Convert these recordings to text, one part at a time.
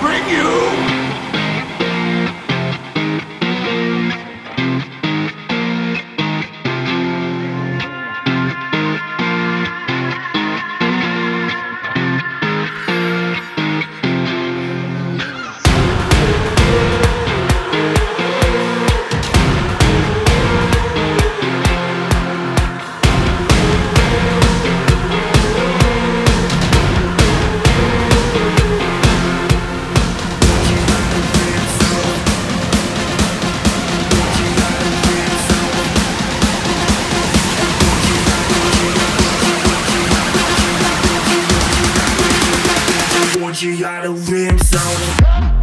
bring you. You got a rim zone.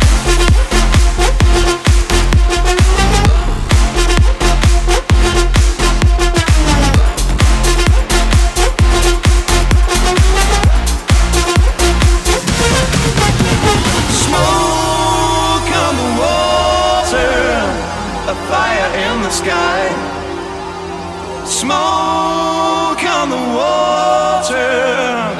Smoke on the water, a fire in the sky. Smoke on the water.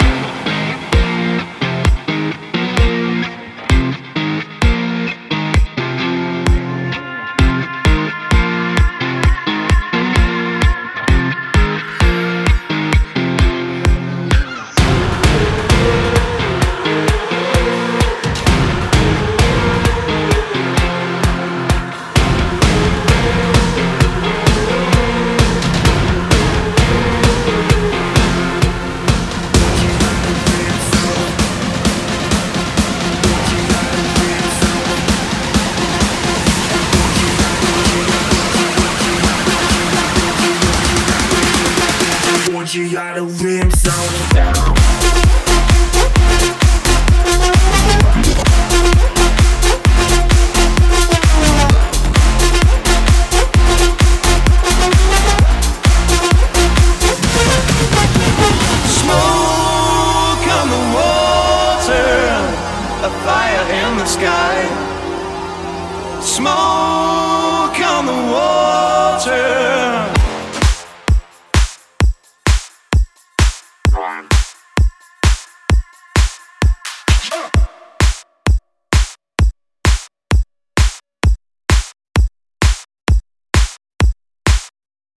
You got a rim zone down. Smoke on the water, a fire in the sky. Smoke